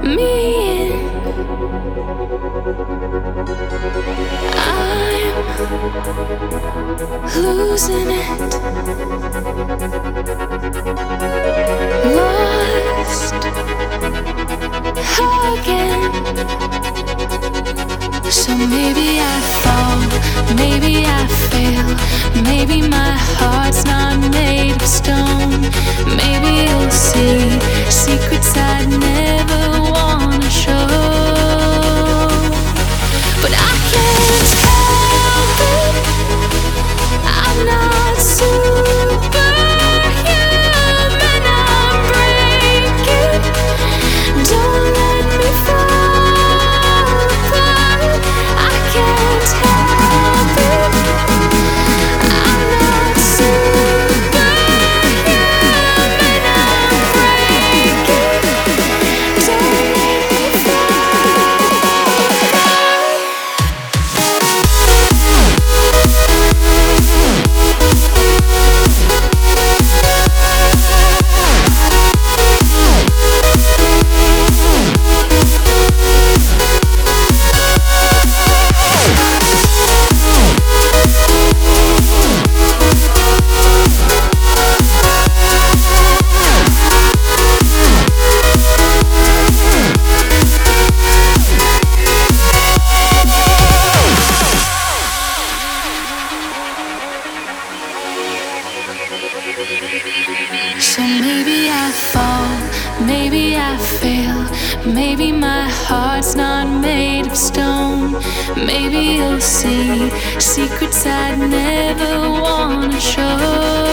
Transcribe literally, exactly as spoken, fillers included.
me in. I'm losing it, lost again. So maybe I fall, maybe I fail, maybe my heart's not made of stone. Maybe you'll see secrets I'd never wanna show. But I can't help it, I'm not superhuman, I'm breaking. Don't let me fall apart, I can't help it, I'm not superhuman, I'm breaking. Don't let me So maybe I fall, maybe I fail, maybe my heart's not made of stone. Maybe you'll see secrets I'd never wanna show.